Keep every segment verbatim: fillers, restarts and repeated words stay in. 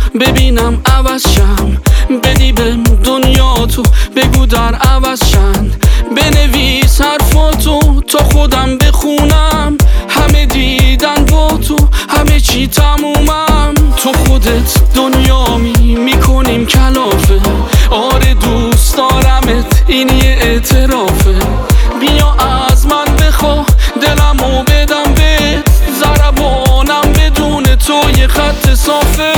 ببینم عوض شم. بدی به دنیا تو بگو در عوض شن. بنویس حرفاتو تا خودم بخونم. همه دیدن با تو همه چی تمومم. تو خودت دنیامی میکنیم کلافه. آره دوست دارمت این یه اعترافه. بیا از من بخوا دلمو بدم بهت. ضربانم بدون تو یه خط صافه.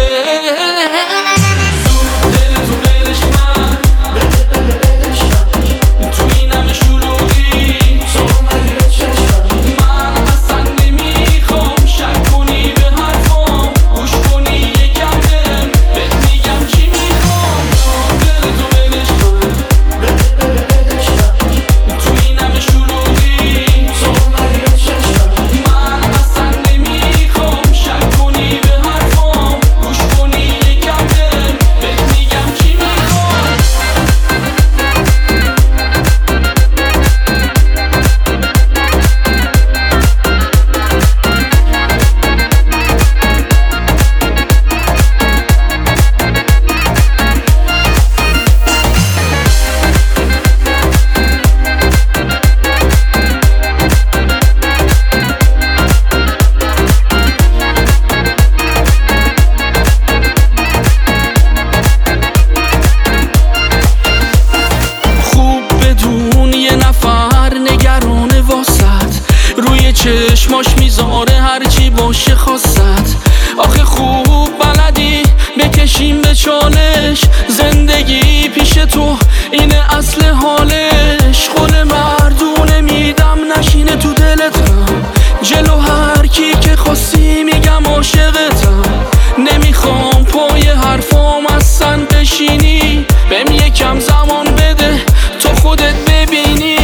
چشماش میذاره هرچی باشه خواست. آخه خوب بلدی بکشیم به چالش. زندگی پیش تو اینه اصل حالش. قول مردونه میدم نشینه تو دلتم. جلو هر کی که خواستی میگم عاشقتم. نمیخوام پای حرفام اصلا بشینی. بهم یکم زمان بده تا خودت ببینی.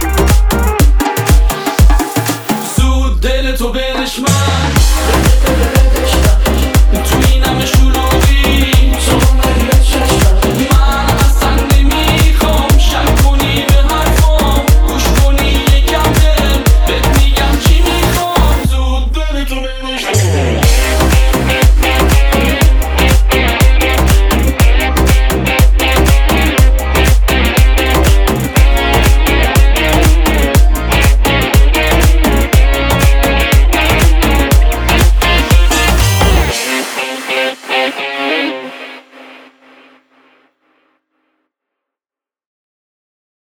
تو بدش من